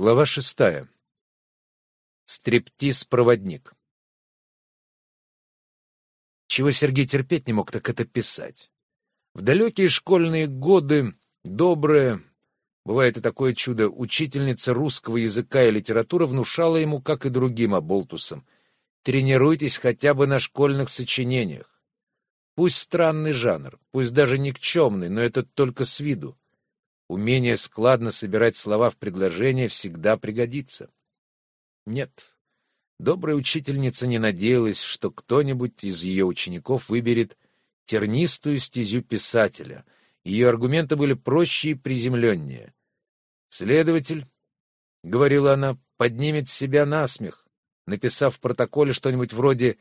Глава 6. Стриптиз-проводник. Чего Сергей терпеть не мог, так это писать. В далекие школьные годы добрая, бывает и такое чудо, учительница русского языка и литературы внушала ему, как и другим оболтусам: тренируйтесь хотя бы на школьных сочинениях. Пусть странный жанр, пусть даже никчемный, но это только с виду. Умение складно собирать слова в предложение всегда пригодится. Нет, добрая учительница не надеялась, что кто-нибудь из ее учеников выберет тернистую стезю писателя. Ее аргументы были проще и приземленнее. «Следователь, — говорила она, — поднимет себя на смех, написав в протоколе что-нибудь вроде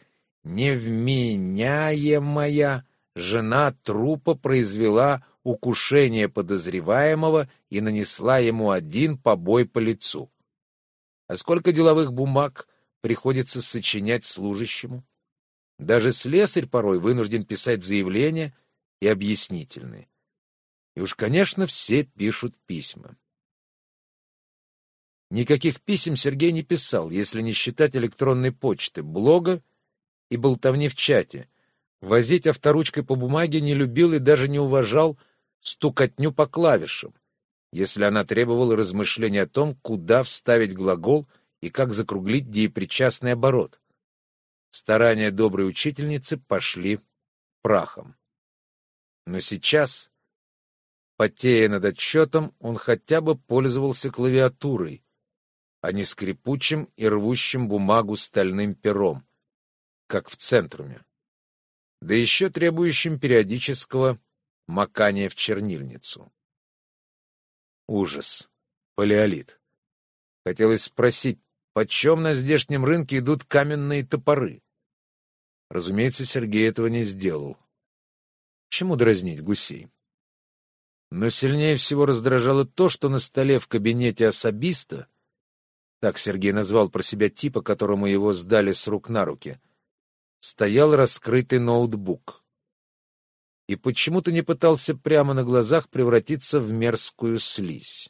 «невменяемая жена трупа произвела укушение подозреваемого и нанесла ему один побой по лицу». А сколько деловых бумаг приходится сочинять служащему? Даже слесарь порой вынужден писать заявления и объяснительные. И уж, конечно, все пишут письма. Никаких писем Сергей не писал, если не считать электронной почты, блога и болтовни в чате. Возить авторучкой по бумаге не любил и даже не уважал стукотню по клавишам, если она требовала размышления о том, куда вставить глагол и как закруглить деепричастный оборот. Старания доброй учительницы пошли прахом. Но сейчас, потея над отчетом, он хотя бы пользовался клавиатурой, а не скрипучим и рвущим бумагу стальным пером, как в центруме, да еще требующим периодического макания в чернильницу. Ужас. Палеолит. Хотелось спросить, почем на здешнем рынке идут каменные топоры? Разумеется, Сергей этого не сделал. Чему дразнить гусей? Но сильнее всего раздражало то, что на столе в кабинете особиста, так Сергей назвал про себя типа, которому его сдали с рук на руки, стоял раскрытый ноутбук. И почему-то не пытался прямо на глазах превратиться в мерзкую слизь.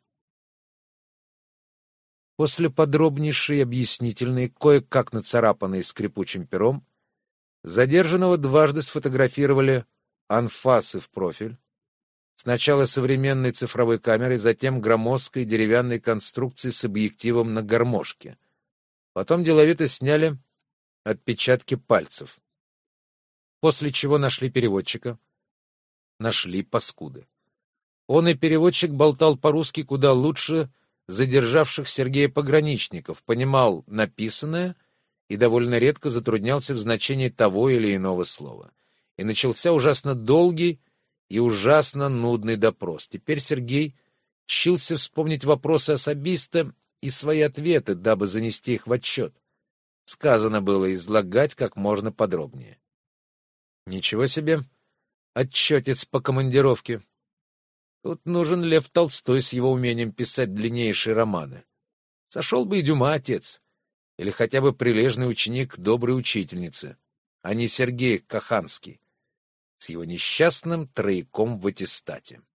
После подробнейшей объяснительной, кое-как нацарапанной скрипучим пером, задержанного дважды сфотографировали анфасы в профиль, сначала современной цифровой камерой, затем громоздкой деревянной конструкции с объективом на гармошке. Потом деловито сняли отпечатки пальцев. После чего нашли переводчика. Нашли паскуды. Он и переводчик болтал по-русски куда лучше задержавших Сергея пограничников, понимал написанное и довольно редко затруднялся в значении того или иного слова. И начался ужасно долгий и ужасно нудный допрос. Теперь Сергей чился вспомнить вопросы особиста и свои ответы, дабы занести их в отчет. Сказано было излагать как можно подробнее. Ничего себе! Отчетец по командировке. Тут нужен Лев Толстой с его умением писать длиннейшие романы. Сошел бы и Дюма, отец, или хотя бы прилежный ученик доброй учительницы, а не Сергей Каханский с его несчастным трояком в аттестате.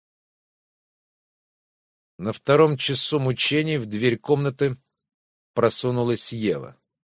На втором часу мучений в дверь комнаты просунулась Ева.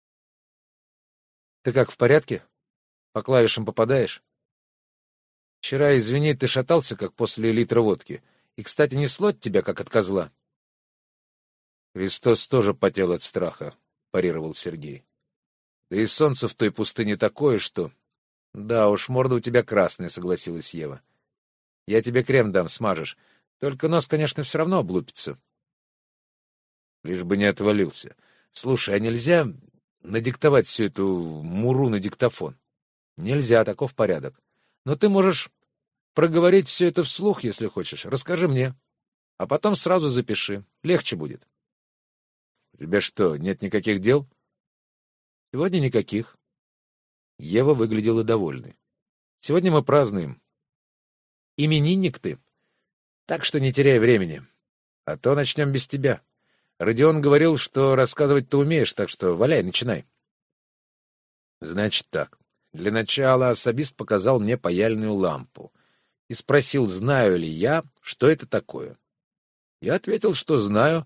— Ты как, в порядке? По клавишам попадаешь? Вчера, извини, ты шатался, как после литра водки. И, кстати, несло от тебя, как от козла. Христос тоже потел от страха, парировал Сергей. Да и солнце в той пустыне такое, что... Да уж, морда у тебя красная, согласилась Ева. Я тебе крем дам, смажешь. Только нос, конечно, все равно облупится. Лишь бы не отвалился. Слушай, а нельзя надиктовать всю эту муру на диктофон? Нельзя, таков порядок. Но ты можешь проговорить все это вслух, если хочешь. Расскажи мне. А потом сразу запиши. Легче будет. У тебя что, нет никаких дел? Сегодня никаких. Ева выглядела довольной. Сегодня мы празднуем. Именинник ты. Так что не теряй времени. А то начнем без тебя. Родион говорил, что рассказывать ты умеешь, так что валяй, начинай. Значит так. Для начала особист показал мне паяльную лампу и спросил, знаю ли я, что это такое. Я ответил, что знаю,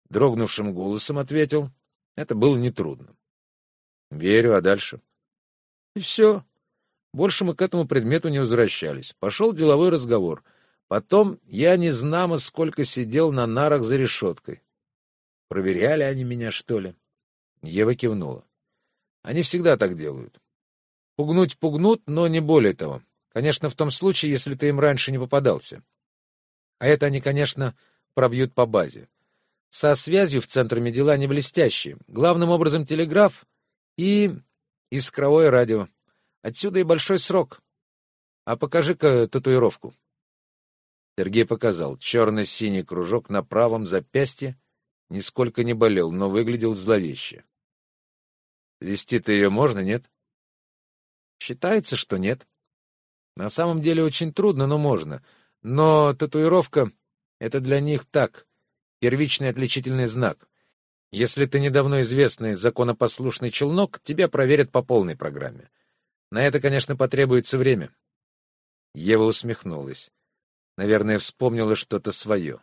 дрогнувшим голосом ответил. Это было нетрудно. Верю, а дальше? И все. Больше мы к этому предмету не возвращались. Пошел деловой разговор. Потом я незнамо сколько сидел на нарах за решеткой. Проверяли они меня, что ли? Ева кивнула. Они всегда так делают. Пугнуть пугнут, но не более того. Конечно, в том случае, если ты им раньше не попадался. А это они, конечно, пробьют по базе. Со связью в центре дела не блестящие. Главным образом телеграф и искровое радио. Отсюда и большой срок. А покажи-ка татуировку. Сергей показал. Черно-синий кружок на правом запястье нисколько не болел, но выглядел зловеще. Вести-то ее можно, нет? Считается, что нет. На самом деле очень трудно, но можно. Но татуировка — это для них так, первичный отличительный знак. Если ты недавно известный законопослушный челнок, тебя проверят по полной программе. На это, конечно, потребуется время. Ева усмехнулась. Наверное, вспомнила что-то свое.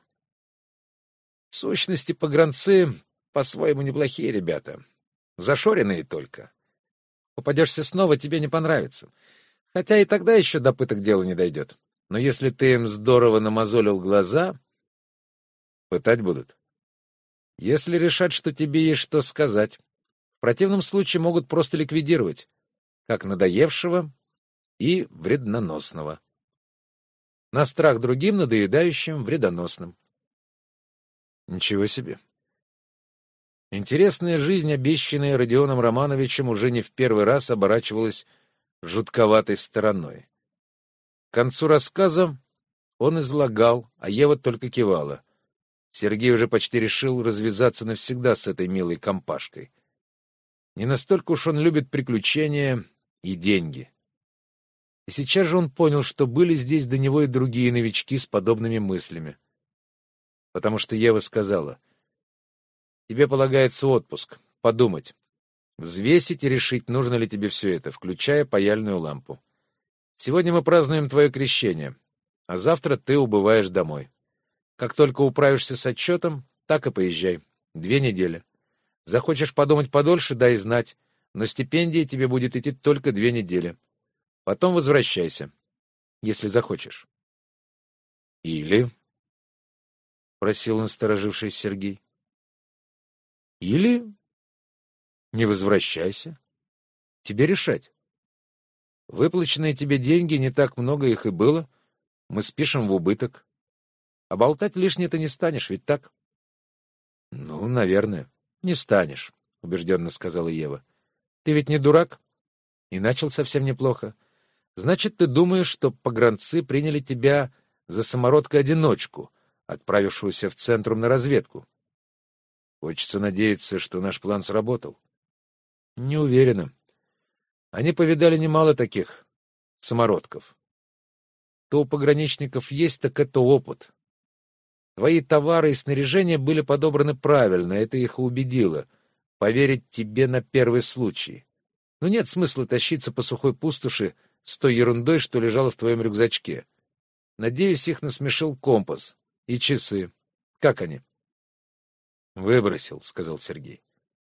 В сущности, погранцы по-своему неплохие ребята. Зашоренные только. Попадешься снова, тебе не понравится. Хотя и тогда еще до пыток дело не дойдет. Но если ты им здорово намазолил глаза, пытать будут. Если решат, что тебе есть что сказать, в противном случае могут просто ликвидировать, как надоевшего и вредноносного. На страх другим, надоедающим, вредоносным. Ничего себе. Интересная жизнь, обещанная Родионом Романовичем, уже не в первый раз оборачивалась жутковатой стороной. К концу рассказа он излагал, а Ева только кивала. Сергей уже почти решил развязаться навсегда с этой милой компашкой. Не настолько уж он любит приключения и деньги. И сейчас же он понял, что были здесь до него и другие новички с подобными мыслями. Потому что Ева сказала: «Тебе полагается отпуск, подумать, взвесить и решить, нужно ли тебе все это, включая паяльную лампу. Сегодня мы празднуем твое крещение, а завтра ты убываешь домой. Как только управишься с отчетом, так и поезжай. 2 недели. Захочешь подумать подольше, дай знать, но стипендия тебе будет идти только 2 недели. Потом возвращайся, если захочешь». «Или?» — просил насторожившийся Сергей. «Или не возвращайся. Тебе решать. Выплаченные тебе деньги, не так много их и было, мы спишем в убыток. А болтать лишнее ты не станешь, ведь так?» «Ну, наверное, не станешь», — убежденно сказала Ева. «Ты ведь не дурак? И начал совсем неплохо. Значит, ты думаешь, что погранцы приняли тебя за самородка-одиночку, отправившегося в центрум на разведку? Хочется надеяться, что наш план сработал». «Не уверена. Они повидали немало таких самородков. То у пограничников есть, так это опыт. Твои товары и снаряжение были подобраны правильно, это их и убедило. Поверить тебе на первый случай. Но нет смысла тащиться по сухой пустоши с той ерундой, что лежало в твоем рюкзачке. Надеюсь, их насмешил компас и часы. Как они?» «Выбросил», — сказал Сергей.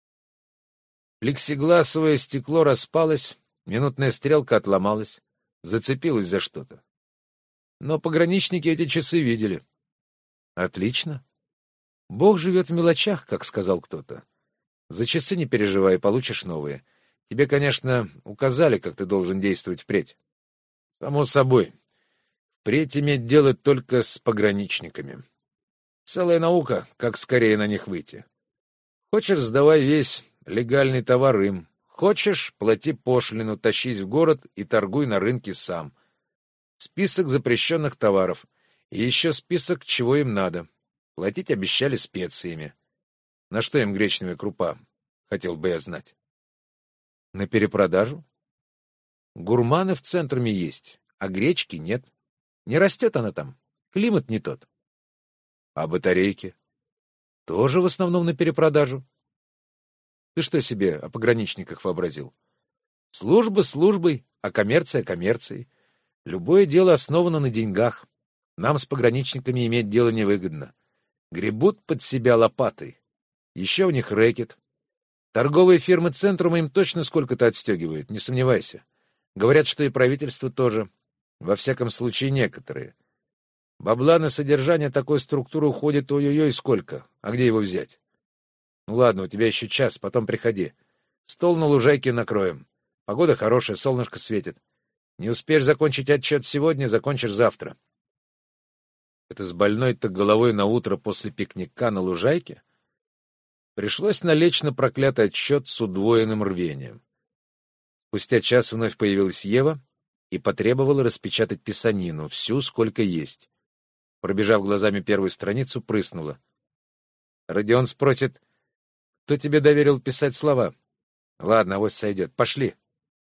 Плексигласовое стекло распалось, минутная стрелка отломалась, зацепилась за что-то. Но пограничники эти часы видели. «Отлично. Бог живет в мелочах, как сказал кто-то. За часы не переживай, получишь новые. Тебе, конечно, указали, как ты должен действовать впредь». «Само собой. Впредь иметь дело только с пограничниками. Целая наука, как скорее на них выйти. Хочешь, сдавай весь легальный товар им. Хочешь, плати пошлину, тащись в город и торгуй на рынке сам. Список запрещенных товаров. И еще список, чего им надо. Платить обещали специями. На что им гречневая крупа, хотел бы я знать. На перепродажу? Гурманы в центруме есть, а гречки нет. Не растет она там, климат не тот. А батарейки? Тоже в основном на перепродажу. Ты что себе о пограничниках вообразил? Служба службой, а коммерция коммерцией. Любое дело основано на деньгах. Нам с пограничниками иметь дело невыгодно. Гребут под себя лопатой. Еще у них рэкет. Торговые фирмы Центрума им точно сколько-то отстегивают, не сомневайся. Говорят, что и правительство тоже. Во всяком случае, некоторые. Бабла на содержание такой структуры уходит ой-ой-ой сколько. А где его взять? Ну ладно, у тебя еще час, потом приходи. Стол на лужайке накроем. Погода хорошая, солнышко светит. Не успеешь закончить отчет сегодня, закончишь завтра. Это с больной-то головой на утро после пикника на лужайке? Пришлось налечь на проклятый отчет с удвоенным рвением. Спустя час вновь появилась Ева и потребовала распечатать писанину, всю, сколько есть. Пробежав глазами первую страницу, прыснула. Родион спросит, кто тебе доверил писать слова? Ладно, авось сойдет. Пошли.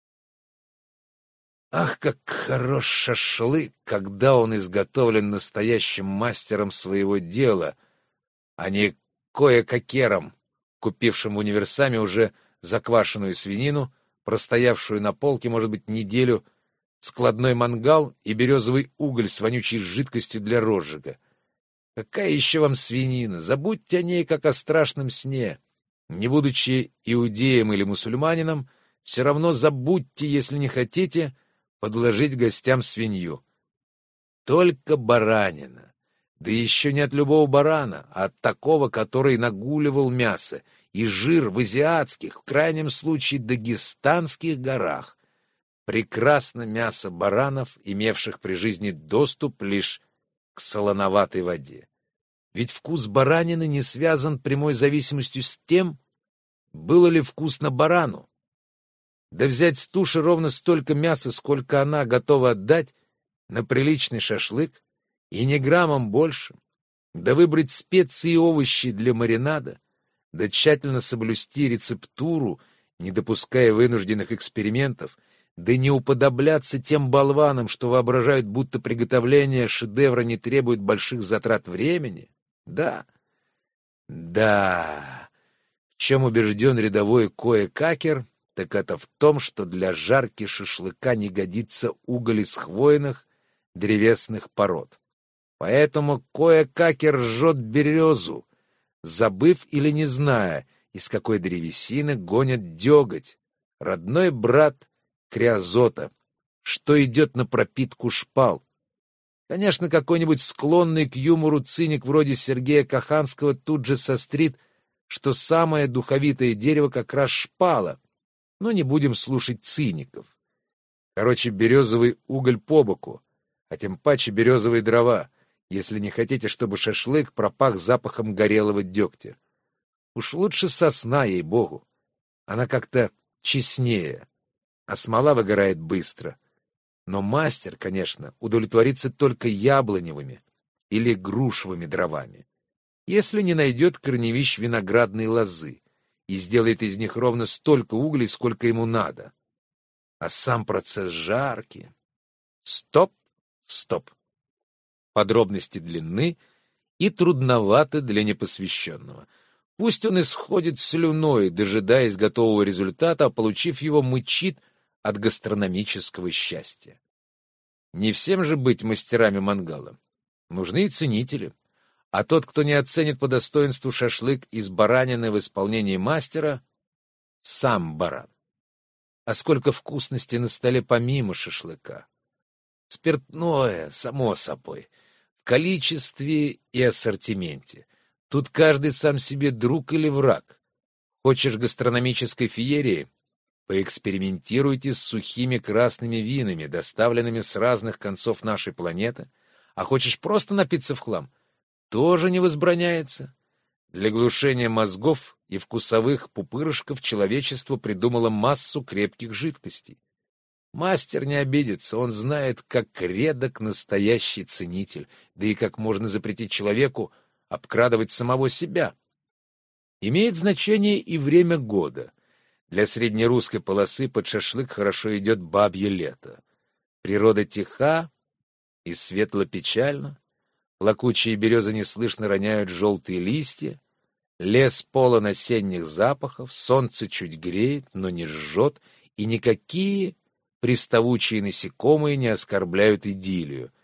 Ах, как хорош шашлык, когда он изготовлен настоящим мастером своего дела, а не кое-какером, купившим в универсаме уже заквашенную свинину, простоявшую на полке, может быть, неделю, складной мангал и березовый уголь с вонючей жидкостью для розжига. Какая еще вам свинина? Забудьте о ней, как о страшном сне. Не будучи иудеем или мусульманином, все равно забудьте, если не хотите, подложить гостям свинью. Только баранина. Да еще не от любого барана, а от такого, который нагуливал мясо, и жир в азиатских, в крайнем случае дагестанских горах. Прекрасно мясо баранов, имевших при жизни доступ лишь к солоноватой воде. Ведь вкус баранины не связан прямой зависимостью с тем, было ли вкусно барану. Да взять с туши ровно столько мяса, сколько она готова отдать на приличный шашлык, и ни граммом больше, да выбрать специи и овощи для маринада, да тщательно соблюсти рецептуру, не допуская вынужденных экспериментов, да не уподобляться тем болванам, что воображают, будто приготовление шедевра не требует больших затрат времени. Да, в чем убежден рядовой кое-какер, так это в том, что для жарки шашлыка не годится уголь из хвойных древесных пород. Поэтому кое-какер жжет березу, забыв или не зная, из какой древесины гонят деготь, родной брат криозота, что идет на пропитку шпал. Конечно, какой-нибудь склонный к юмору циник вроде Сергея Каханского тут же сострит, что самое духовитое дерево как раз шпала, но не будем слушать циников. Короче, березовый уголь по боку, а тем паче березовые дрова, если не хотите, чтобы шашлык пропах запахом горелого дегтя. Уж лучше сосна, ей-богу. Она как-то честнее, а смола выгорает быстро. Но мастер, конечно, удовлетворится только яблоневыми или грушевыми дровами, если не найдет корневищ виноградной лозы и сделает из них ровно столько углей, сколько ему надо. А сам процесс жарки... Стоп. Подробности длинны и трудноваты для непосвященного. Пусть он исходит слюной, дожидаясь готового результата, а получив его, мычит от гастрономического счастья. Не всем же быть мастерами мангала. Нужны и ценители. А тот, кто не оценит по достоинству шашлык из баранины в исполнении мастера, сам баран. А сколько вкусности на столе помимо шашлыка. Спиртное, само собой, в количестве и ассортименте. Тут каждый сам себе друг или враг. Хочешь гастрономической феерии? Поэкспериментируйте с сухими красными винами, доставленными с разных концов нашей планеты. А хочешь просто напиться в хлам? Тоже не возбраняется. Для глушения мозгов и вкусовых пупырышков человечество придумало массу крепких жидкостей. Мастер не обидится, он знает, как редок настоящий ценитель, да и как можно запретить человеку обкрадывать самого себя. Имеет значение и время года. Для среднерусской полосы под шашлык хорошо идет бабье лето. Природа тиха и светло-печальна. Плакучие березы неслышно роняют желтые листья. Лес полон осенних запахов, солнце чуть греет, но не жжет, и никакие приставучие насекомые не оскорбляют идиллию.